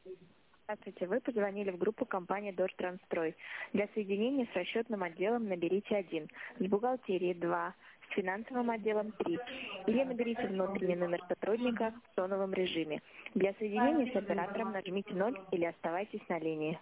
Здравствуйте, вы позвонили в группу компании «Дортранстрой». Для соединения с расчетным отделом наберите 1, с бухгалтерией 2, с финансовым отделом 3, или наберите внутренний номер сотрудника в тоновом режиме. Для соединения с оператором нажмите 0 или оставайтесь на линии.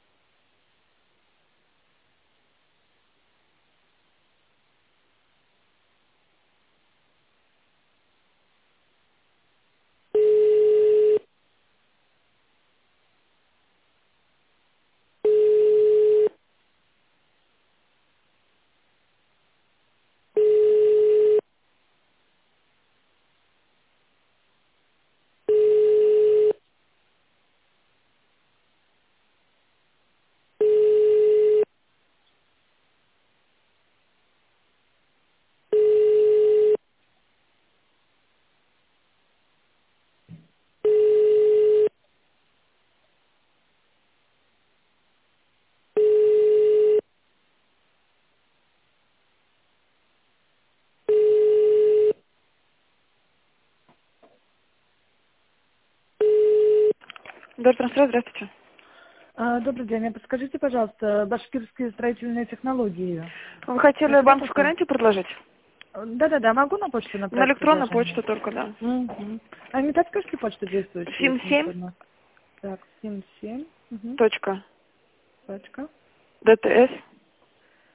Дортранстрой, здравствуйте. Добрый день. Подскажите, пожалуйста, башкирские строительные технологии. Вы хотели Это что банковскую такое? гарантию предложить? Да, могу на почту На направить электронную предложение? почту только, да. Угу. А не подскажете почту действующую, если не 77. трудно? Так, 77. Угу. Точка. Точка. ДТС.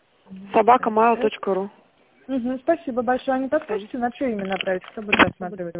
СС. Собакамайл.ру. Угу. Спасибо большое. А не подскажете, на что именно направить? Кто будет рассматривать?